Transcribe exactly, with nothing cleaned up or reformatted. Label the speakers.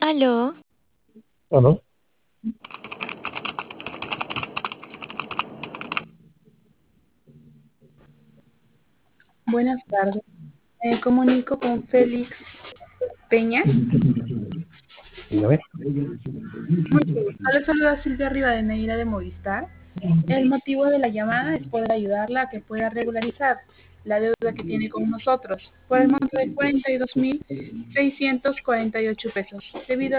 Speaker 1: Aló,
Speaker 2: Bueno,
Speaker 3: Buenas tardes. Me comunico con Félix Peña.
Speaker 2: dígame.
Speaker 3: Muy bien. Hola, saluda Silvia Rivadeneira de Movistar. El motivo de la llamada es poder ayudarla a que pueda regularizar la deuda que tiene con nosotros por el monto de cuarenta y dos mil seiscientos cuarenta y ocho pesos, debido a